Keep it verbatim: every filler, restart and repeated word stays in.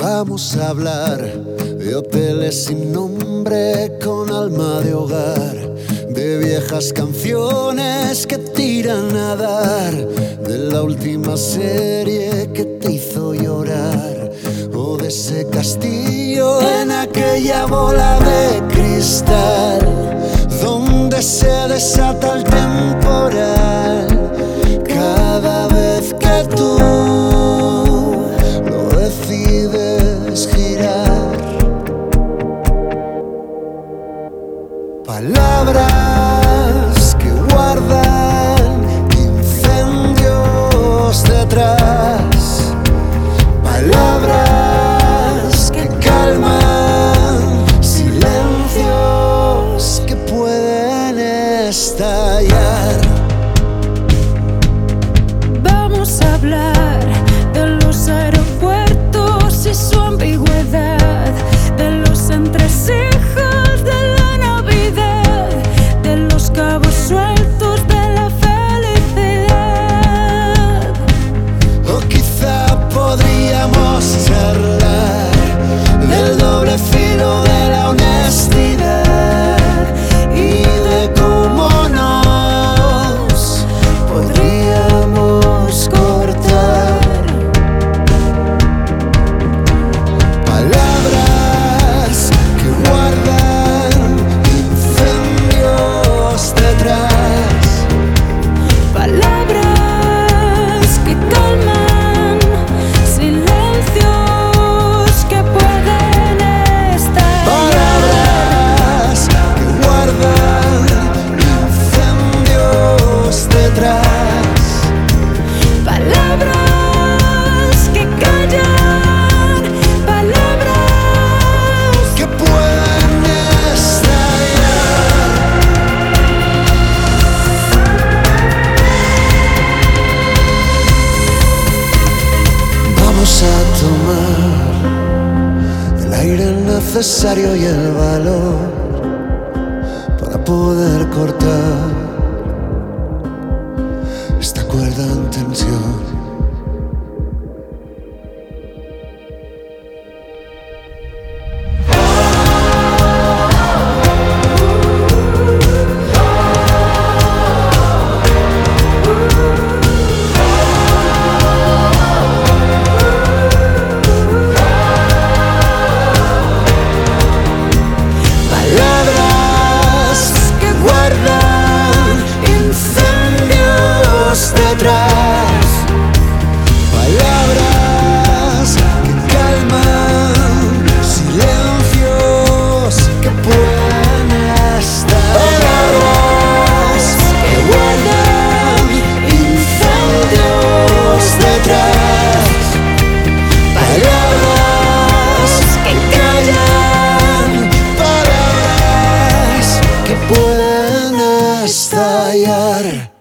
Vamos a hablar de hoteles sin nombre con alma de hogar, de viejas canciones que tiran a dar, de la última serie que te hizo llorar, o de ese castillo en aquella bola de cristal donde se desata el temporal cada vez que tú lo decides girar. Palabras que guardan incendios detrás, palabras que calman silencios que pueden estallar. Vamos a hablar de los aeropuertos y su ambigüedad, de los entresijos de la Navidad, de los cabos sueltos de la felicidad. O quizá podríamos charlar del doble filo de la honestidad y de cómo nos podríamos cortar. Palabras que guardan incendios detrás, Palabras que calman silencios que pueden estallar. palabras que guardan incendios detrás, Palabras que callan, palabras que pueden estallar. Vamos a tomar el aire necesario y el valor para poder cortar esta cuerda en tensión. Palabras que guardan incendios detrás, palabras que calman silencios que pueden estar. Palabras que guardan incendios detrás, palabras que callan, palabras que pueden estallar.